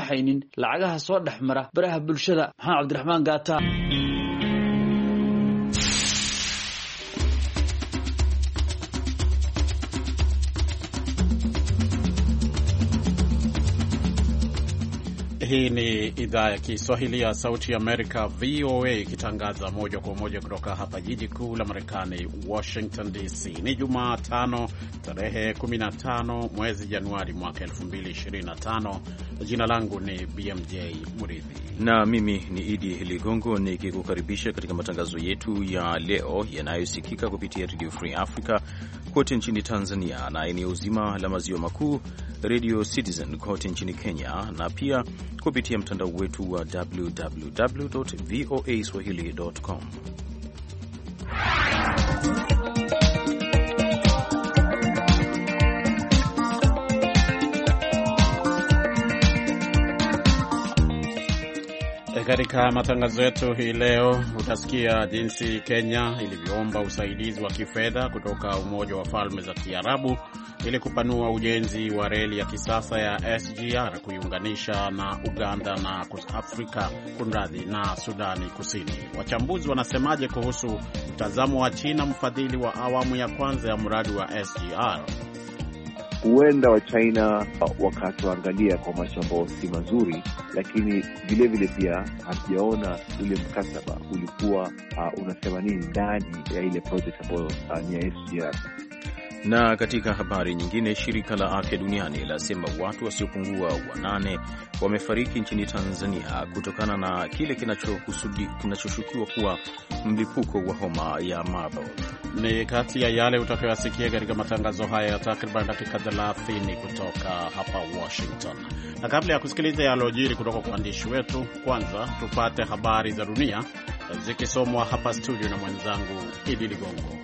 baxaynin lacagaha soo dhaxmara baraha bulshada. Maxamed Cabdiraxmaan Gaata. Hii ni idhaa ya Kiswahili ya Sauti ya Amerika, VOA, ikitangaza moja kwa moja kutoka hapa jiji kuu la Marekani, Washington DC. Ni Jumatano, tarehe 15 mwezi Januari mwaka 2025. Jina langu ni BMJ Muridhi. Na mimi ni Idi Ligongo nikikukaribisha katika matangazo yetu ya leo yanayosikika kupitia Radio Free Africa kote nchini Tanzania na eneo zima la maziwa makuu, Radio Citizen kote nchini Kenya, na pia kupitia mtandao wetu wa www.voaswahili.com. Katika matangazo yetu hii leo utasikia jinsi Kenya ilivyoomba usaidizi wa kifedha kutoka Umoja wa Falme za Kiarabu ili kupanua ujenzi wa reli ya kisasa ya SGR kuiunganisha na Uganda na Afrika na Sudani Kusini. Wachambuzi wanasemaje kuhusu mtazamo wa China, mfadhili wa awamu ya kwanza ya mradi wa SGR? Huenda wa China wakatuangalia kwa macho ambao si mazuri, lakini vile vile pia hatujaona ule mkataba ulikuwa unasema nini ndani ya ile project ambayo ni ya SGR. Na katika habari nyingine, shirika la afya duniani lasema watu wasiopungua 8 wamefariki nchini Tanzania kutokana na kile kinachoshukiwa kuwa mlipuko wa homa ya Marburg. Ni kati ya yale utakayosikia katika matangazo haya ya takriban dakika 30 kutoka hapa Washington. Na kabla ya kusikiliza yalojiri kutoka kwa waandishi wetu, kwanza tupate habari za dunia zikisomwa hapa studio na mwenzangu Idi Ligongo.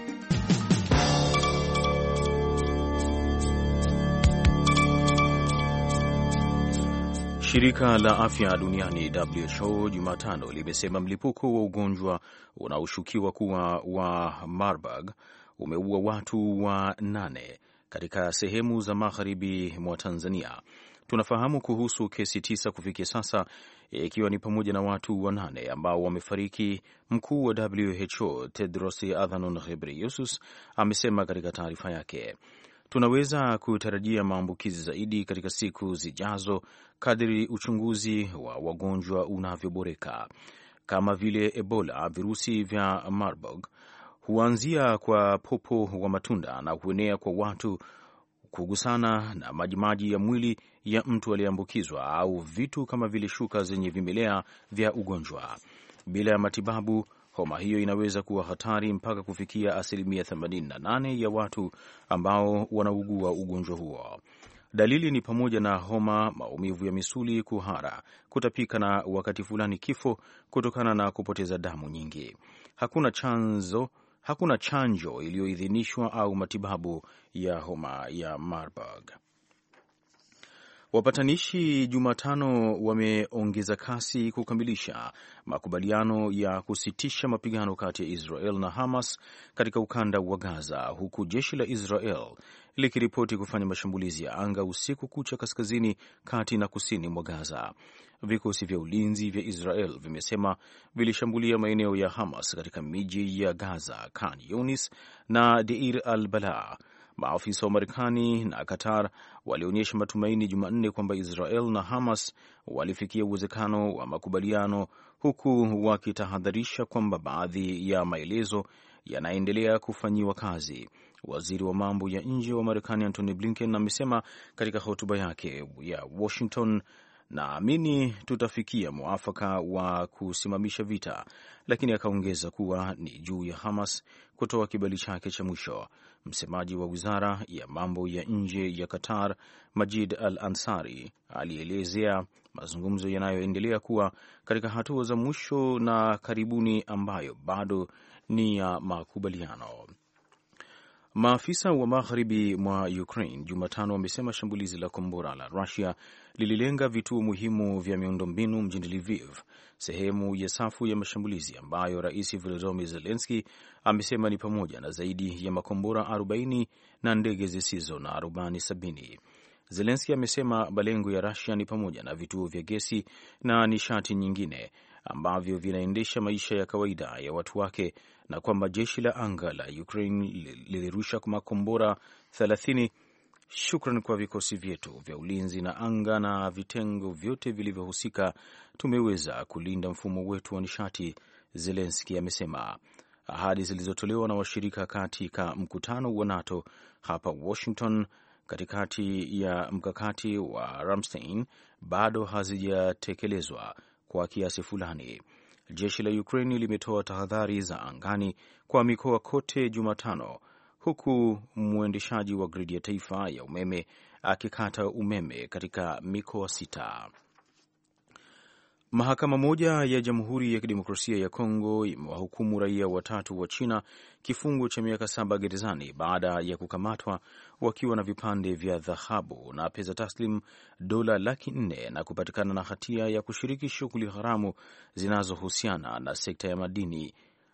Shirika la afya duniani WHO Jumatano limesema mlipuko wa ugonjwa unaoshukiwa kuwa wa Marburg umeua watu 8 katika sehemu za magharibi mwa Tanzania. Tunafahamu kuhusu kesi 9 kufikia sasa, ikiwa ni pamoja na watu 8 ambao wamefariki. Mkuu wa WHO Tedros Adhanom Ghebreyesus amesema katika taarifa yake, tunaweza kutarajia maambukizi zaidi katika siku zijazo kadri uchunguzi wa wagonjwa unavyoboreka. Kama vile Ebola, virusi vya Marburg huanzia kwa popo wa matunda na huenea kwa watu kugusana na majimaji ya mwili ya mtu aliyeambukizwa au vitu kama vile shuka zenye vimelea vya ugonjwa. Bila ya matibabu, homa hiyo inaweza kuwa hatari mpaka kufikia 88% ya watu ambao wanaugua ugonjwa huo. Dalili ni pamoja na homa, maumivu ya misuli, kuhara, kutapika na wakati fulani kifo kutokana na kupoteza damu nyingi. Hakuna chanjo iliyoidhinishwa au matibabu ya homa ya Marburg. Wapatanishi Jumatano wameongeza kasi kukamilisha makubaliano ya kusitisha mapigano kati ya Israel na Hamas katika ukanda wa Gaza, huku jeshi la Israel likiripoti kufanya mashambulizi ya anga usiku kucha kaskazini, kati na kusini mwa Gaza. Vikosi vya ulinzi vya Israel vimesema vilishambulia maeneo ya Hamas katika miji ya Gaza, Khan Yunis na Deir al-Balah. Maafisa wa Marekani na Qatar walionyesha matumaini Jumanne kwamba Israel na Hamas walifikia uwezekano wa makubaliano, huku wakitahadharisha kwamba baadhi ya maelezo yanaendelea kufanyiwa kazi. Waziri wa mambo ya nje wa Marekani Antony Blinken amesema katika hotuba yake ya Washington, naamini tutafikia mwafaka wa kusimamisha vita, lakini akaongeza kuwa ni juu ya Hamas kutoa kibali chake cha mwisho. Msemaji wa wizara ya mambo ya nje ya Qatar, Majid al-Ansari, alielezea mazungumzo yanayoendelea kuwa katika hatua za mwisho na karibuni ambayo bado ni ya makubaliano. Maafisa wa magharibi mwa Ukraine Jumatano wamesema shambulizi la kombora la Russia lililenga vituo muhimu vya miundombinu mjini Lviv, sehemu ya safu ya mashambulizi ambayo Rais Volodymyr Zelensky amesema ni pamoja na zaidi ya makombora 40 na ndege zisizo na rubani 70. Zelensky amesema malengo ya Russia ni pamoja na vituo vya gesi na nishati nyingine ambavyo vinaendesha maisha ya kawaida ya watu wake, na kwamba jeshi la anga la Ukraine lilirusha makombora 30. Shukran kwa vikosi vyetu vya ulinzi na anga na vitengo vyote vilivyohusika, tumeweza kulinda mfumo wetu wa nishati, Zelensky amesema. Ahadi zilizotolewa na washirika katika mkutano wa NATO hapa Washington katikati ya mkakati wa Ramstein bado hazijatekelezwa kwa kiasi fulani. Jeshi la Ukraine limetoa tahadhari za angani kwa mikoa kote Jumatano, huku mwendeshaji wa gridi ya taifa ya umeme akikata umeme katika mikoa 6. Mahakama moja ya Jamhuri ya Kidemokrasia ya Kongo imewahukumu raia 3 wa China kifungo cha miaka 7 gerezani baada ya kukamatwa wakiwa na vipande vya dhahabu na pesa taslim dola $400,000 na kupatikana na hatia ya kushiriki shughuli haramu zinazohusiana na sekta ya madini.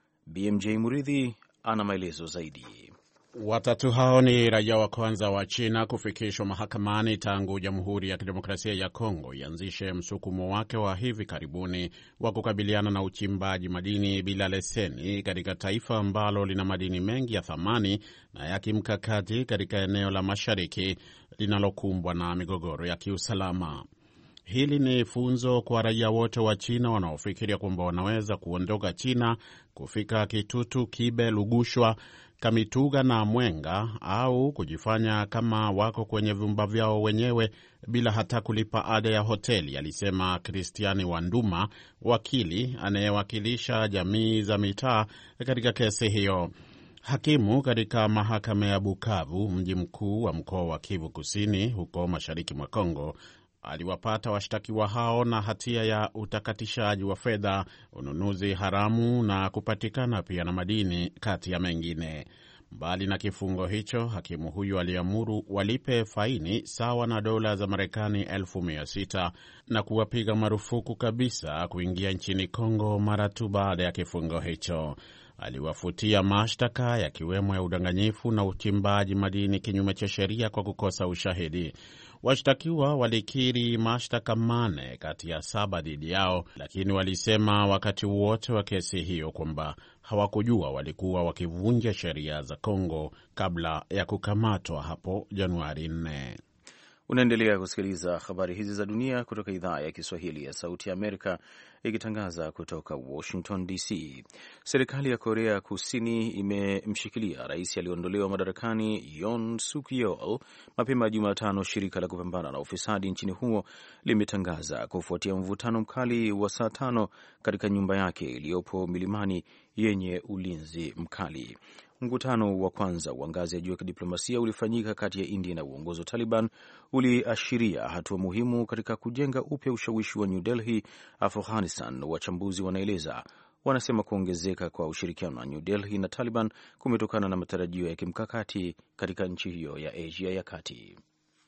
BMJ Muridhi ana maelezo zaidi. Watatu hao ni raia wa kwanza wa China kufikishwa mahakamani tangu Jamhuri ya Kidemokrasia ya Kongo ianzishe msukumo wake wa hivi karibuni wa kukabiliana na uchimbaji madini bila leseni katika taifa ambalo lina madini mengi ya thamani na ya kimkakati katika eneo la Mashariki linalokumbwa na migogoro ya kiusalama. Hili ni funzo kwa raia wote wa China wanaofikiria kwamba wanaweza kuondoka China kufika Kitutu, Kibe, Lugushwa, Kamituga na Mwenga au kujifanya kama wako kwenye vyumba vyao wenyewe bila hata kulipa ada ya hoteli, alisema Kristiani Wanduma, wakili anayewakilisha jamii za mitaa katika kesi hiyo. Hakimu katika mahakama ya Bukavu, mji mkuu wa mkoa wa Kivu Kusini huko mashariki mwa Kongo, aliwapata washtakiwa hao na hatia ya utakatishaji wa fedha, ununuzi haramu na kupatikana pia na madini kati ya mengine. Mbali na kifungo hicho, hakimu huyu aliamuru walipe faini sawa na dola za Marekani 1,600 na kuwapiga marufuku kabisa kuingia nchini Kongo mara tu baada ya kifungo hicho. Aliwafutia mashtaka yakiwemo ya udanganyifu na uchimbaji madini kinyume cha sheria kwa kukosa ushahidi. Washtakiwa walikiri mashtaka 8 kati ya 7 dhidi yao, lakini walisema wakati wote wa kesi hiyo kwamba hawakujua walikuwa wakivunja sheria za Kongo kabla ya kukamatwa hapo Januari 4. Unaendelea kusikiliza habari hizi za dunia kutoka idhaa ya Kiswahili ya Sauti ya Amerika ikitangaza kutoka Washington DC. Serikali ya Korea Kusini imemshikilia rais aliyeondolewa madarakani Yoon Suk Yeol mapema Jumatano, shirika la kupambana na ufisadi nchini humo limetangaza, kufuatia mvutano mkali wa saa 5 katika nyumba yake iliyopo milimani yenye ulinzi mkali. Mkutano wa kwanza wa ngazi ya juu ya kidiplomasia ulifanyika kati ya India na uongozi wa Taliban uliashiria hatua muhimu katika kujenga upya ushawishi wa New Delhi, Afghanistan. Wachambuzi wanasema kuongezeka kwa ushirikiano wa New Delhi na Taliban kumetokana na matarajio ya kimkakati katika nchi hiyo ya Asia ya Kati.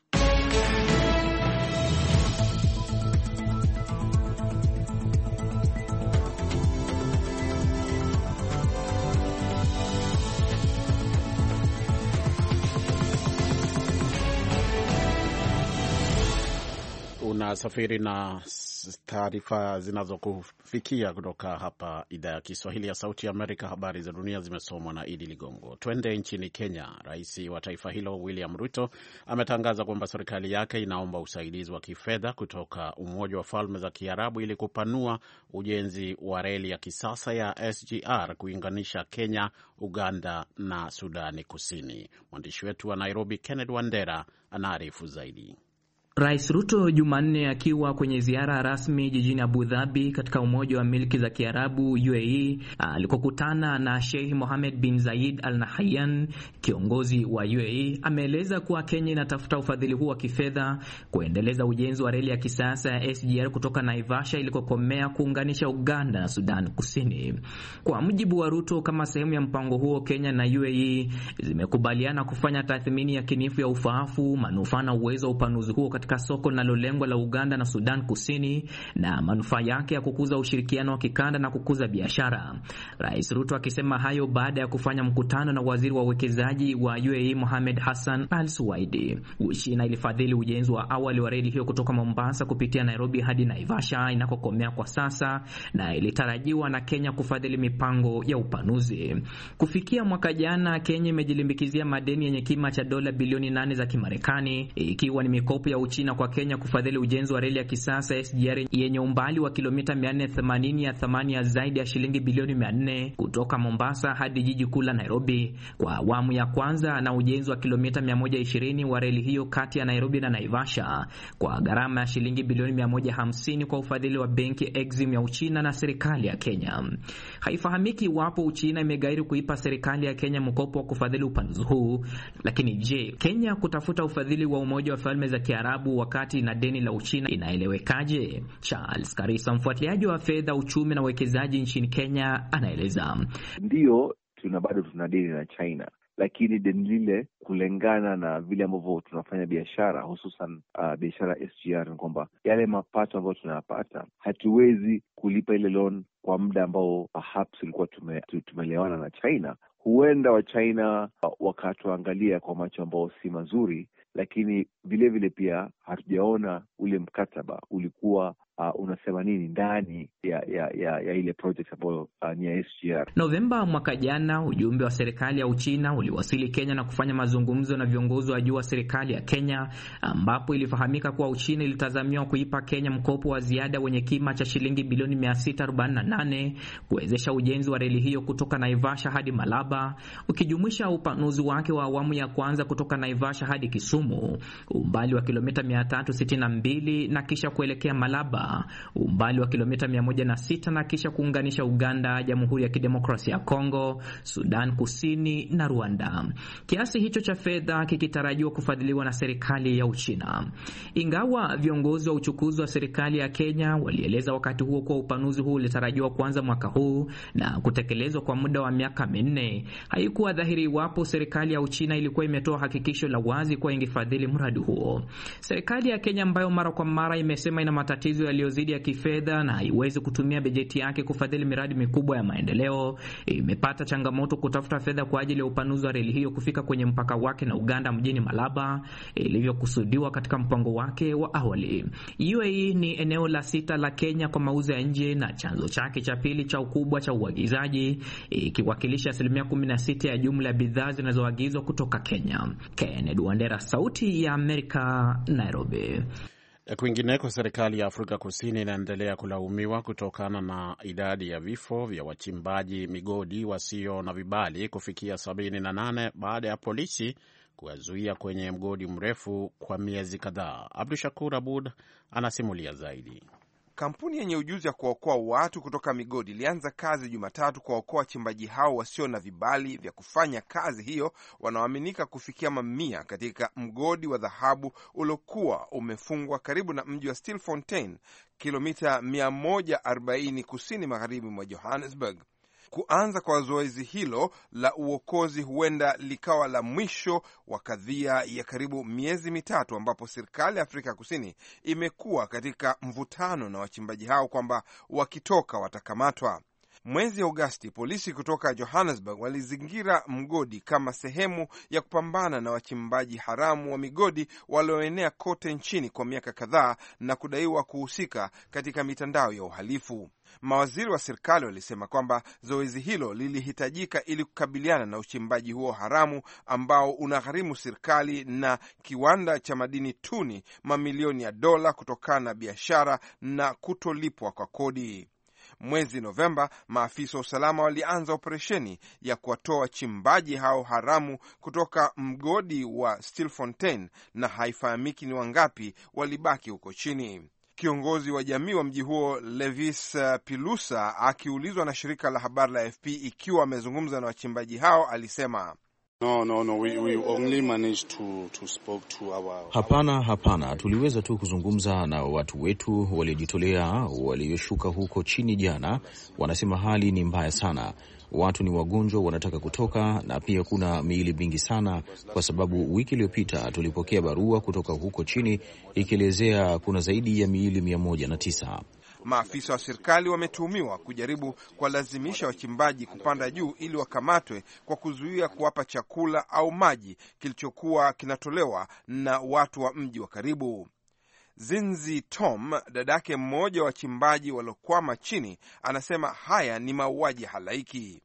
Unasafiri na taarifa zinazokufikia kutoka hapa idhaa ya Kiswahili ya Sauti ya Amerika. Habari za dunia zimesomwa na Idi Ligongo. Twende nchini Kenya. Rais wa taifa hilo William Ruto ametangaza kwamba serikali yake inaomba usaidizi wa kifedha kutoka Umoja wa Falme za Kiarabu ili kupanua ujenzi wa reli ya kisasa ya SGR kuunganisha Kenya, Uganda na Sudani Kusini. Mwandishi wetu wa Nairobi Kenneth Wandera anaarifu zaidi. Rais Ruto Jumanne akiwa kwenye ziara rasmi jijini Abu Dhabi katika Umoja wa Milki za Kiarabu UAE alikokutana na Sheikh Mohammed bin Zayed Al Nahyan, kiongozi wa UAE, ameeleza kuwa Kenya inatafuta ufadhili huu wa kifedha kuendeleza ujenzi wa reli ya kisasa ya SGR kutoka Naivasha ilikokomea kuunganisha Uganda na Sudan Kusini. Kwa mujibu wa Ruto, kama sehemu ya mpango huo, Kenya na UAE zimekubaliana kufanya tathmini ya kinifu ya ufaafu, manufaa na uwezo wa upanuzi huo katika katika soko linalolengwa la Uganda na Sudan Kusini na manufaa yake ya kukuza ushirikiano wa kikanda na kukuza biashara. Rais Ruto akisema hayo baada ya kufanya mkutano na waziri wa uwekezaji wa UAE Mohamed Hassan Al Suwaidi. Uchina ilifadhili ujenzi wa awali wa reli hiyo kutoka Mombasa kupitia Nairobi hadi Naivasha inakokomea kwa sasa, na ilitarajiwa na Kenya kufadhili mipango ya upanuzi. Kufikia mwaka jana, Kenya imejilimbikizia madeni yenye kima cha dola bilioni 8 za Kimarekani, ikiwa ni mikopo ya Uchina kwa Kenya kufadhili ujenzi wa reli ya kisasa SGR yenye umbali wa kilomita 480 ya thamani ya zaidi ya shilingi bilioni 400 kutoka Mombasa hadi jiji kuu la Nairobi kwa awamu ya kwanza, na ujenzi wa kilomita 120 wa reli hiyo kati ya Nairobi na Naivasha kwa gharama ya shilingi bilioni 150 kwa ufadhili wa benki Exim ya Uchina na serikali ya Kenya. Haifahamiki iwapo Uchina imegairi kuipa serikali ya Kenya mkopo wa kufadhili upanuzi huu, lakini je, Kenya kutafuta ufadhili wa Umoja wa Falme za Kiarabu wakati na deni la Uchina inaelewekaje? Charles Karisa, mfuatiliaji wa fedha, uchumi na uwekezaji nchini Kenya, anaeleza. Ndiyo, bado tuna deni na China, lakini deni lile kulingana na vile ambavyo tunafanya biashara, hususan biashara SGR, ni kwamba yale mapato ambayo tunayapata hatuwezi kulipa ile loan kwa muda ambao perhaps ilikuwa tumelewana na China. Huenda wa China wakatuangalia kwa macho ambao si mazuri, lakini vile vile pia hatujaona ule mkataba ulikuwa unasema nini ndani ya ile project ambayo ni ya SGR. Novemba mwaka jana, ujumbe wa serikali ya Uchina uliwasili Kenya na kufanya mazungumzo na viongozi wa juu wa serikali ya Kenya, ambapo ilifahamika kuwa Uchina ilitazamiwa kuipa Kenya mkopo wa ziada wenye kima cha shilingi bilioni 648 kuwezesha ujenzi wa reli hiyo kutoka Naivasha hadi Malaba, ukijumuisha upanuzi wake wa awamu ya kwanza kutoka Naivasha hadi Kisumu, umbali wa kilomita 362, na kisha kuelekea Malaba, umbali wa kilomita 106, na kisha kuunganisha Uganda, Jamhuri ya Kidemokrasia ya Kongo, Sudan Kusini na Rwanda. Kiasi hicho cha fedha kikitarajiwa kufadhiliwa na serikali ya Uchina. Ingawa viongozi wa uchukuzi wa serikali ya Kenya walieleza wakati huo kuwa upanuzi huu ulitarajiwa kuanza mwaka huu na kutekelezwa kwa muda wa miaka 4, haikuwa dhahiri iwapo serikali ya Uchina ilikuwa imetoa hakikisho la wazi kwa ingefadhili mradi huo. Serikali ya Kenya, ambayo mara kwa mara imesema ina matatizo yaliyozidi ya kifedha na haiwezi kutumia bajeti yake kufadhili miradi mikubwa ya maendeleo, imepata changamoto kutafuta fedha kwa ajili ya upanuzi wa reli hiyo kufika kwenye mpaka wake na Uganda mjini Malaba ilivyokusudiwa katika mpango wake wa awali. UAE ni eneo la 6 la Kenya kwa mauzo ya nje na chanzo chake cha pili cha ukubwa cha uagizaji, ikiwakilisha 16% ya jumla ya bidhaa zinazoagizwa kutoka Kenya. Kennedy Wandera, Sauti ya Amerika, Nairobi. Kwingineko, serikali ya Afrika Kusini inaendelea kulaumiwa kutokana na idadi ya vifo vya wachimbaji migodi wasio na vibali kufikia 78 baada ya polisi kuwazuia kwenye mgodi mrefu kwa miezi kadhaa. Abdushakur Abud anasimulia zaidi. Kampuni yenye ujuzi ya kuwaokoa watu kutoka migodi ilianza kazi Jumatatu kuwaokoa wachimbaji hao wasio na vibali vya kufanya kazi hiyo, wanaoaminika kufikia mamia katika mgodi wa dhahabu uliokuwa umefungwa karibu na mji wa Stilfontein, kilomita 140 kusini magharibi mwa Johannesburg. Kuanza kwa zoezi hilo la uokozi huenda likawa la mwisho wa kadhia ya karibu miezi mitatu, ambapo serikali ya Afrika Kusini imekuwa katika mvutano na wachimbaji hao kwamba wakitoka watakamatwa. Mwezi Agosti, polisi kutoka Johannesburg walizingira mgodi kama sehemu ya kupambana na wachimbaji haramu wa migodi walioenea kote nchini kwa miaka kadhaa na kudaiwa kuhusika katika mitandao ya uhalifu. Mawaziri wa serikali walisema kwamba zoezi hilo lilihitajika ili kukabiliana na uchimbaji huo haramu ambao unagharimu serikali na kiwanda cha madini tuni mamilioni ya dola kutokana na biashara na kutolipwa kwa kodi. Mwezi Novemba, maafisa wa usalama walianza operesheni ya kuwatoa wachimbaji hao haramu kutoka mgodi wa Stilfontein, na haifahamiki ni wangapi walibaki huko chini. Kiongozi wa jamii wa mji huo Levis Pilusa, akiulizwa na shirika la habari la AFP ikiwa amezungumza na wachimbaji hao, alisema No. We only managed to spoke to our... Hapana. Tuliweza tu kuzungumza na watu wetu waliojitolea walioshuka huko chini jana. Wanasema hali ni mbaya sana. Watu ni wagonjwa, wanataka kutoka, na pia kuna miili mingi sana, kwa sababu wiki iliyopita tulipokea barua kutoka huko chini ikielezea kuna zaidi ya miili 109. Maafisa wa serikali wametuhumiwa kujaribu kuwalazimisha wachimbaji kupanda juu ili wakamatwe kwa kuzuia kuwapa chakula au maji kilichokuwa kinatolewa na watu wa mji wa karibu. Zinzi Tom, dadake mmoja wa wachimbaji waliokwama chini, anasema haya ni mauaji halaiki.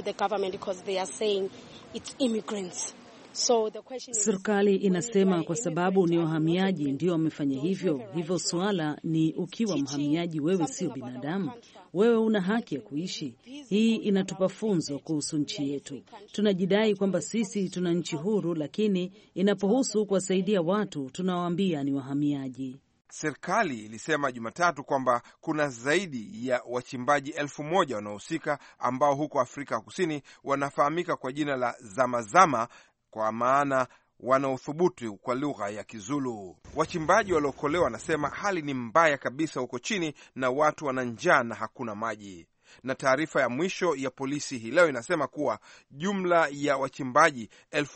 Serikali inasema kwa sababu ni wahamiaji ndio wamefanya hivyo. Swala ni ukiwa mhamiaji, wewe sio binadamu, wewe una haki ya kuishi. Hii inatupa funzo kuhusu nchi yetu. Tunajidai kwamba sisi tuna nchi huru, lakini inapohusu kuwasaidia watu tunawaambia ni wahamiaji. Serikali ilisema Jumatatu kwamba kuna zaidi ya wachimbaji 1,000 wanaohusika ambao huko Afrika Kusini wanafahamika kwa jina la Zamazama, kwa maana wanaothubutu kwa lugha ya Kizulu. Wachimbaji waliokolewa wanasema hali ni mbaya kabisa huko chini na watu wana njaa na hakuna maji. Na taarifa ya mwisho ya polisi hii leo inasema kuwa jumla ya wachimbaji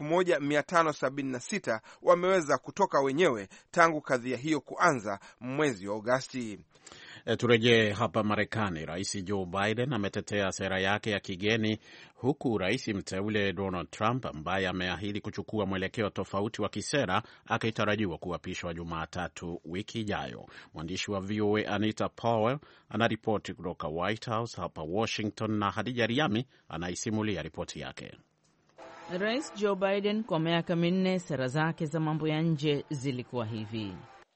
1576 wameweza kutoka wenyewe tangu kadhia hiyo kuanza mwezi wa Agosti. Turejee hapa Marekani. Rais Joe Biden ametetea sera yake ya kigeni, huku rais mteule Donald Trump ambaye ameahidi kuchukua mwelekeo tofauti wa kisera akitarajiwa kuapishwa Jumatatu wiki ijayo. Mwandishi wa VOA Anita Powell anaripoti kutoka White House hapa Washington, na Hadija Riami anaisimulia ripoti yake. Rais Joe Biden kwa miaka 4 sera zake za mambo ya nje zilikuwa hivi.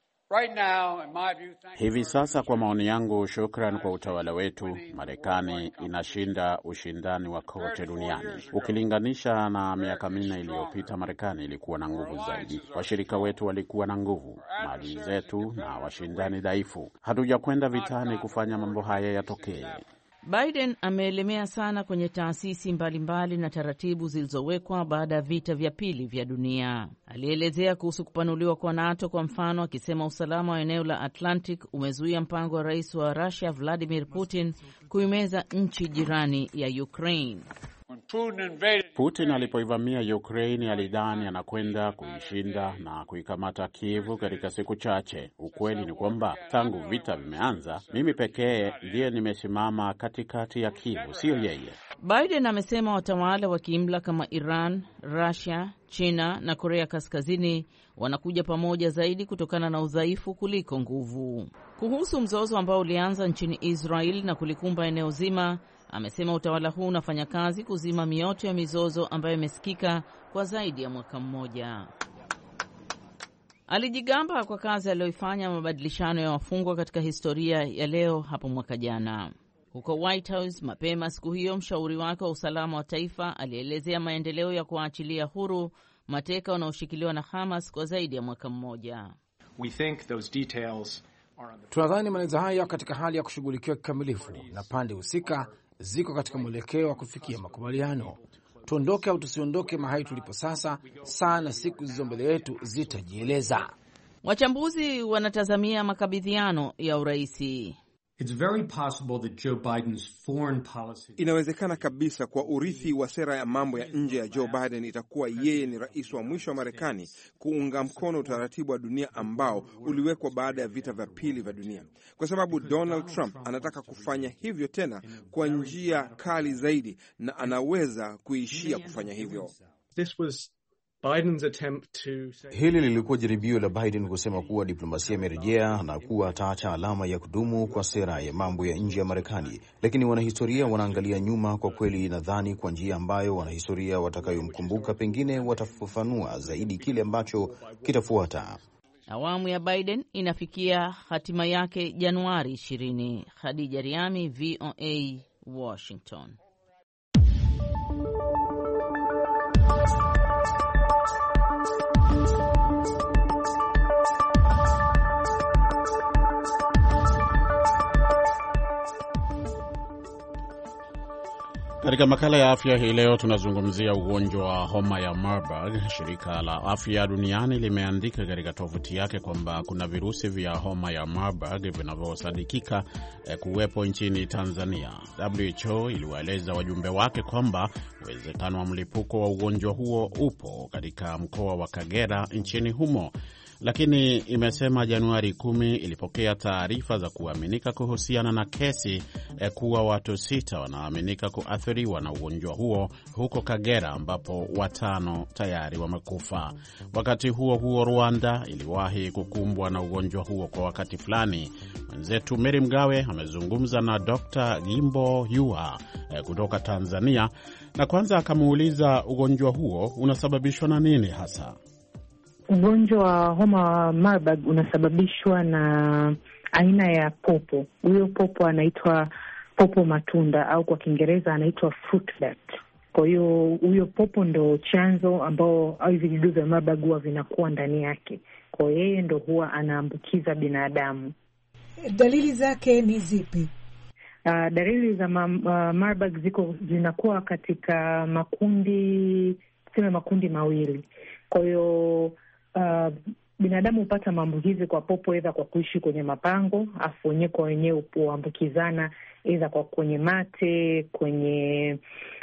Hivi sasa, kwa maoni yangu, shukran kwa utawala wetu, Marekani inashinda ushindani wa kote duniani. Ukilinganisha na miaka 4 iliyopita, Marekani ilikuwa na nguvu zaidi. Washirika wetu walikuwa na nguvu, maadui zetu na washindani dhaifu. Hatujakwenda vitani kufanya mambo haya yatokee. Biden ameelemea sana kwenye taasisi mbalimbali na taratibu zilizowekwa baada ya vita vya pili vya dunia. Alielezea kuhusu kupanuliwa kwa NATO kwa mfano, akisema usalama wa eneo la Atlantic umezuia mpango wa rais wa Russia Vladimir Putin kuimeza nchi jirani ya Ukraine. Putin alipoivamia Ukraine alidhani anakwenda kuishinda na kuikamata Kiev katika siku chache. Ukweli ni kwamba tangu vita vimeanza, mimi pekee ndiye nimesimama katikati ya Kiev, sio yeye. Biden amesema watawala wa kiimla kama Iran, Russia, China na Korea Kaskazini wanakuja pamoja zaidi kutokana na udhaifu kuliko nguvu. Kuhusu mzozo ambao ulianza nchini Israel na kulikumba eneo zima, amesema utawala huu unafanya kazi kuzima mioto ya mizozo ambayo imesikika kwa zaidi ya mwaka mmoja. Alijigamba kwa kazi aliyoifanya mabadilishano ya wafungwa katika historia ya leo hapo mwaka jana. Huko White House mapema siku hiyo, mshauri wake wa usalama wa taifa alielezea maendeleo ya kuachilia huru mateka wanaoshikiliwa na Hamas kwa zaidi ya mwaka mmoja. Tunadhani maelezo haya katika hali ya kushughulikiwa kikamilifu na pande husika ziko katika mwelekeo wa kufikia makubaliano. Tuondoke au tusiondoke mahali tulipo sasa, saa na siku zilizo mbele yetu zitajieleza. Wachambuzi wanatazamia makabidhiano ya uraisi. Inawezekana kabisa kwa urithi wa sera ya mambo ya nje ya Joe Biden itakuwa yeye ni rais wa mwisho wa Marekani kuunga mkono utaratibu wa dunia ambao uliwekwa baada ya vita vya pili vya dunia, kwa sababu Donald Trump anataka kufanya hivyo tena kwa njia kali zaidi, na anaweza kuishia kufanya hivyo. Hili lilikuwa jaribio la Biden kusema kuwa diplomasia imerejea na kuwa ataacha alama ya kudumu kwa sera ya mambo ya nje ya Marekani, lakini wanahistoria wanaangalia nyuma. Kwa kweli, nadhani kwa njia ambayo wanahistoria watakayomkumbuka pengine watafafanua zaidi kile ambacho kitafuata. Awamu ya Biden inafikia hatima yake Januari 20. Khadija Riami, VOA, Washington. Katika makala ya afya hii leo tunazungumzia ugonjwa wa homa ya Marburg. Shirika la Afya Duniani limeandika katika tovuti yake kwamba kuna virusi vya homa ya Marburg vinavyosadikika kuwepo nchini Tanzania. WHO iliwaeleza wajumbe wake kwamba uwezekano wa mlipuko wa ugonjwa huo upo katika mkoa wa Kagera nchini humo. Lakini imesema Januari 10 ilipokea taarifa za kuaminika kuhusiana na kesi kuwa watu 6 wanaaminika kuathiriwa na ugonjwa huo huko Kagera, ambapo 5 tayari wamekufa. Wakati huo huo, Rwanda iliwahi kukumbwa na ugonjwa huo kwa wakati fulani. Mwenzetu Mary Mgawe amezungumza na Dr. Gimbo Yua kutoka Tanzania, na kwanza akamuuliza ugonjwa huo unasababishwa na nini hasa. Ugonjwa wa homa wa Marburg unasababishwa na aina ya popo. Huyo popo anaitwa popo matunda au kwa Kiingereza anaitwa fruit bat. Kwa hiyo huyo popo ndo chanzo ambao hivi vidudu vya Marburg huwa vinakuwa ndani yake. Kwa hiyo yeye ndo huwa anaambukiza binadamu. Dalili zake ni zipi? Dalili za Marburg zinakuwa katika makundi mawili. Kwa hiyo binadamu hupata maambukizi kwa popo aidha kwa kuishi kwenye mapango, afu wenyewe kwa wenyewe huambukizana aidha kwa kwenye mate, kwenye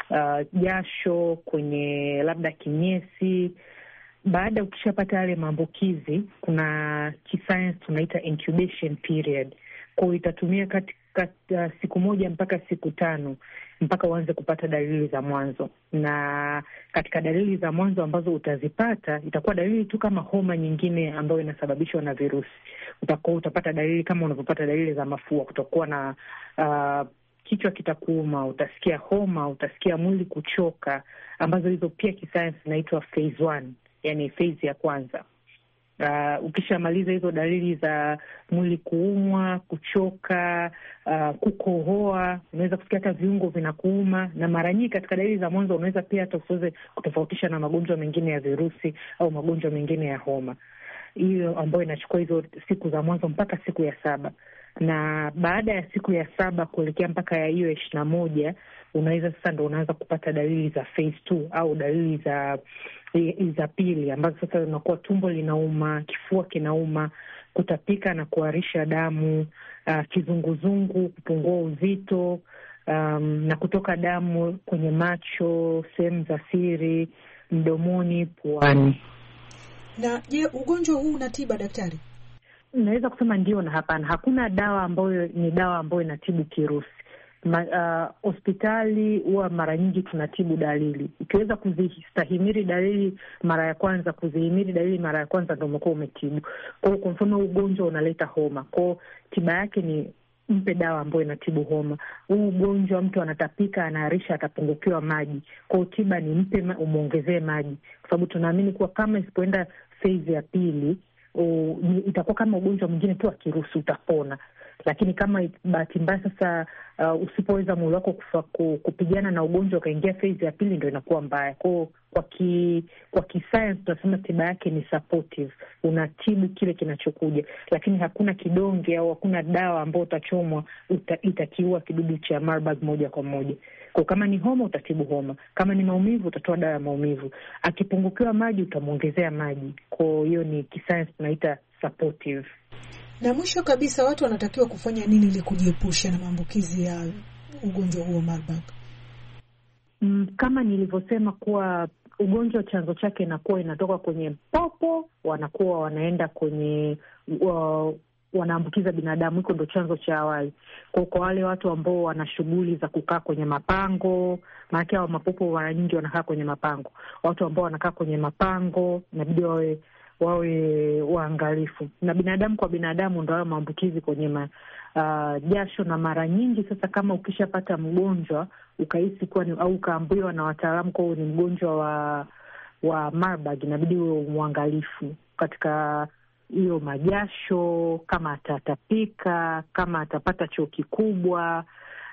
jasho, kwenye labda kinyesi. Baada ukishapata yale maambukizi, kuna kisayansi tunaita incubation period. Kwa hiyo itatumia katika siku 1 mpaka siku 5 mpaka uanze kupata dalili za mwanzo. Na katika dalili za mwanzo ambazo utazipata, itakuwa dalili tu kama homa nyingine ambayo inasababishwa na virusi. Utapata dalili kama unavyopata dalili za mafua, kutakuwa na kichwa kitakuuma, utasikia homa, utasikia mwili kuchoka, ambazo hizo pia kisayansi inaitwa phase 1, yani phase ya kwanza. Ukishamaliza hizo dalili za mwili kuumwa, kuchoka, kukohoa, unaweza kusikia hata viungo vinakuuma, na mara nyingi katika dalili za mwanzo unaweza pia hata usiweze kutofautisha na magonjwa mengine ya virusi au magonjwa mengine ya homa. Hiyo ambayo inachukua hizo siku za mwanzo mpaka siku ya 7. Na baada ya siku ya 7 kuelekea mpaka ya hiyo 21, unaweza sasa ndo unaanza kupata dalili za phase 2 au dalili za pili, ambazo sasa unakuwa tumbo linauma, kifua kinauma, kutapika na kuharisha damu, kizunguzungu, kupungua uzito, na kutoka damu kwenye macho, sehemu za siri, mdomoni, puani. Na je, ugonjwa huu una tiba, daktari? Naweza kusema ndio na hapana. Hakuna dawa ambayo ni dawa ambayo inatibu kirusi. Hospitali huwa mara nyingi tunatibu dalili. Ukiweza kuzistahimili dalili mara ya kwanza, ndio umekuwa umetibu. Kwa mfano ugonjwa unaleta homa, kwa tiba yake ni mpe dawa ambayo inatibu homa. Huu ugonjwa mtu anatapika, anaharisha, atapungukiwa maji. Kwa tiba ni mpe, umuongezee maji, kwa sababu tunaamini kuwa kama isipoenda phase ya pili itakuwa kama ugonjwa mwingine tu wa kirusi, utapona. Lakini kama bahati mbaya sasa usipoweza mwili wako kupigana na ugonjwa ukaingia phase ya pili, ndio inakuwa mbaya. Kwa kisayansi tunasema tiba yake ni supportive, unatibu kile kinachokuja, lakini hakuna kidonge au hakuna dawa ambayo utachomwa itakiua kidudu cha Marburg moja kwa moja. Kwa kama ni homa utatibu homa, kama ni maumivu utatoa dawa ya maumivu, akipungukiwa maji utamuongezea maji. Kwa hiyo ni kisayansi tunaita supportive. Na mwisho kabisa, watu wanatakiwa kufanya nini ili kujiepusha na maambukizi ya ugonjwa huo Marburg? Kama nilivyosema kuwa ugonjwa chanzo chake inakuwa inatoka kwenye popo, wanakuwa wanaenda kwenye wanaambukiza binadamu. Hiko ndo chanzo cha awali. Kwa wale watu ambao wana shughuli za kukaa kwenye mapango, maana hao mapopo mara nyingi wanakaa kwenye mapango. Watu ambao wanakaa kwenye mapango inabidi wawe waangalifu. Na binadamu kwa binadamu ndio hayo maambukizi kwenye jasho. Na mara nyingi sasa, kama ukishapata mgonjwa ukahisi kuwa au ukaambiwa na wataalamu kwa ni mgonjwa wa Marburg, inabidi uwe mwangalifu katika hiyo majasho, kama atatapika, kama atapata choo kikubwa,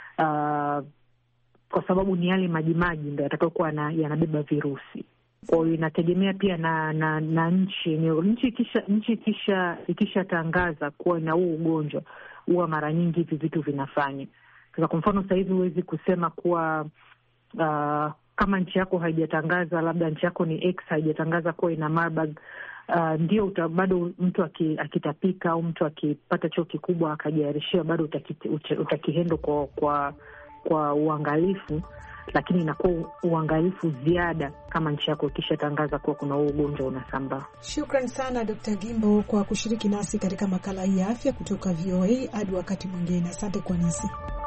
kwa sababu ni yale majimaji ndio yatakayokuwa yanabeba virusi. Kwa hiyo inategemea pia na nchi ikishatangaza kuwa na huu ugonjwa, huwa mara nyingi hivi vitu vinafanya. Kwa mfano sasa hivi huwezi kusema kuwa kama nchi yako haijatangaza, labda nchi yako ni X haijatangaza kuwa ina Marburg, ndio bado mtu akitapika au mtu akipata choo kikubwa akajiarishia, bado utakihendo kwa uangalifu, lakini inakuwa uangalifu ziada kama nchi yako ikishatangaza kuwa kuna ugonjwa unasambaa. Shukran sana Dr. Gimbo kwa kushiriki nasi katika makala hii ya afya kutoka VOA. Hadi wakati mwingine, asante kwa nasi.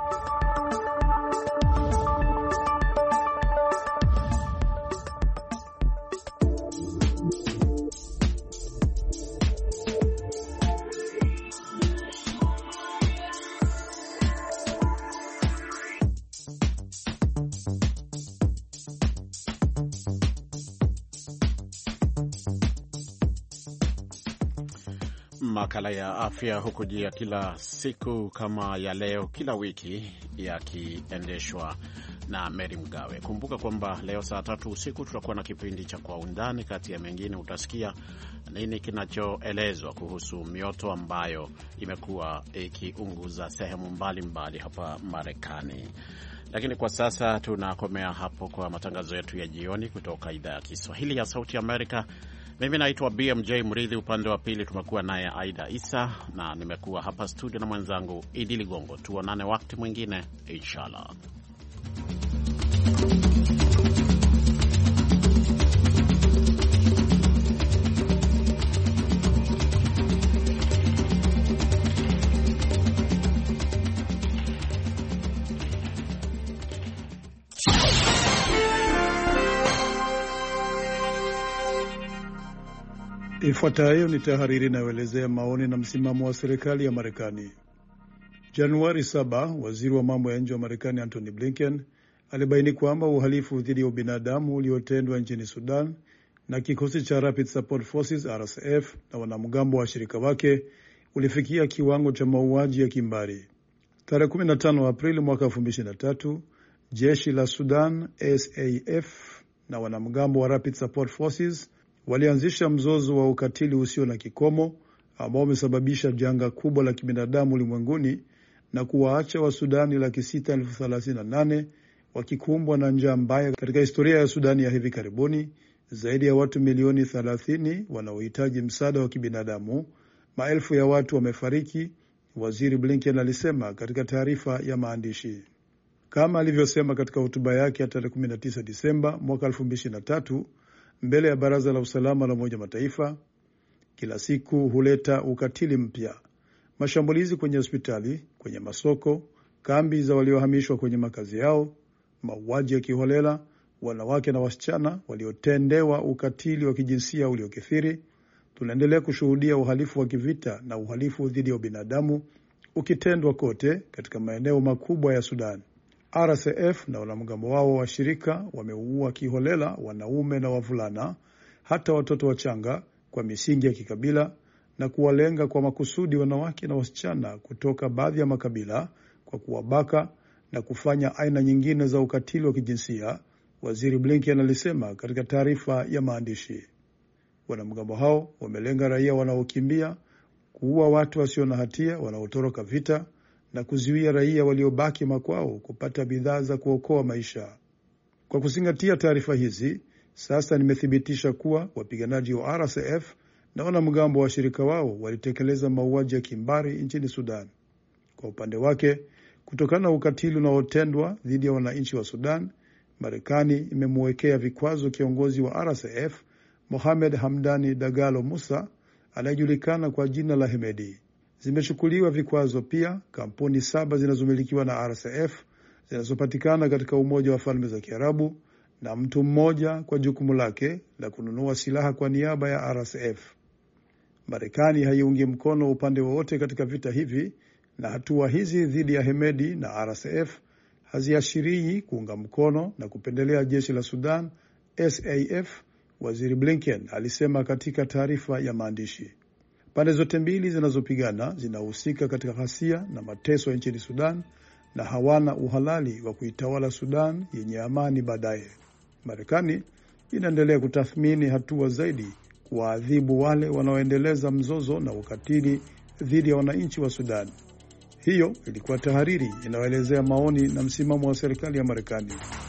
Makala ya afya hukujia kila siku kama ya leo, kila wiki, yakiendeshwa na Mary Mgawe. Kumbuka kwamba leo saa 3 usiku tutakuwa na kipindi cha Kwa Undani. Kati ya mengine utasikia nini kinachoelezwa kuhusu mioto ambayo imekuwa ikiunguza sehemu mbalimbali hapa Marekani. Lakini kwa sasa tunakomea hapo kwa matangazo yetu ya jioni kutoka idhaa ya Kiswahili ya Sauti Amerika. Mimi naitwa BMJ Mridhi, upande wa pili tumekuwa naye Aida Isa, na nimekuwa hapa studio na mwenzangu Idi Ligongo. Tuonane wakati mwingine inshallah. Ifuatayo ni tahariri inayoelezea maoni na msimamo wa serikali ya Marekani. Januari 7, waziri wa mambo ya nje wa Marekani Antony Blinken alibaini kwamba uhalifu dhidi ya ubinadamu uliotendwa nchini Sudan na kikosi cha Rapid Support Forces RSF na wanamgambo wa shirika wake ulifikia kiwango cha mauaji ya kimbari. Tarehe 15 Aprili mwaka 2023, jeshi la Sudan SAF na wanamgambo wa Rapid Support Forces walianzisha mzozo wa ukatili usio na kikomo ambao umesababisha janga kubwa la kibinadamu ulimwenguni na kuwaacha wa Sudani 638,000 wakikumbwa na njaa mbaya. Katika historia ya Sudani ya hivi karibuni, zaidi ya watu milioni 30 wanaohitaji msaada wa kibinadamu. Maelfu ya watu wamefariki, Waziri Blinken alisema katika taarifa ya maandishi. Kama alivyosema katika hotuba yake ya tarehe 19 Disemba mwaka 2023 mbele ya Baraza la Usalama la Umoja Mataifa, kila siku huleta ukatili mpya. Mashambulizi kwenye hospitali, kwenye masoko, kambi za waliohamishwa kwenye makazi yao, mauaji ya kiholela, wanawake na wasichana waliotendewa ukatili wa kijinsia uliokithiri. Tunaendelea kushuhudia uhalifu wa kivita na uhalifu dhidi ya ubinadamu ukitendwa kote katika maeneo makubwa ya Sudan. RSF na wanamgambo wao wa shirika wameua kiholela wanaume na wavulana, hata watoto wachanga, kwa misingi ya kikabila na kuwalenga kwa makusudi wanawake na wasichana kutoka baadhi ya makabila kwa kuwabaka na kufanya aina nyingine za ukatili wa kijinsia, Waziri Blinken alisema katika taarifa ya maandishi. Wanamgambo hao wamelenga raia wanaokimbia, kuua watu wasio na hatia wanaotoroka vita na kuzuia raia waliobaki makwao kupata bidhaa za kuokoa maisha. Kwa kuzingatia taarifa hizi, sasa nimethibitisha kuwa wapiganaji wa RSF na wanamgambo wa shirika wao walitekeleza mauaji ya kimbari nchini Sudan. Kwa upande wake, kutokana na ukatili unaotendwa dhidi ya wananchi wa Sudan, Marekani imemwekea vikwazo kiongozi wa RSF Mohamed Hamdani Dagalo Musa, anayejulikana kwa jina la Hemedi. Zimechukuliwa vikwazo pia kampuni 7 zinazomilikiwa na RSF zinazopatikana katika Umoja wa Falme za Kiarabu na mtu mmoja kwa jukumu lake la kununua silaha kwa niaba ya RSF. Marekani haiungi mkono upande wowote katika vita hivi, na hatua hizi dhidi ya Hemedi na RSF haziashirii kuunga mkono na kupendelea jeshi la Sudan SAF, Waziri Blinken alisema katika taarifa ya maandishi. Pande zote mbili zinazopigana zinahusika katika ghasia na mateso nchini Sudan na hawana uhalali wa kuitawala Sudan yenye amani baadaye. Marekani inaendelea kutathmini hatua zaidi kuwaadhibu wale wanaoendeleza mzozo na ukatili dhidi ya wananchi wa Sudan. Hiyo ilikuwa tahariri inayoelezea maoni na msimamo wa serikali ya Marekani.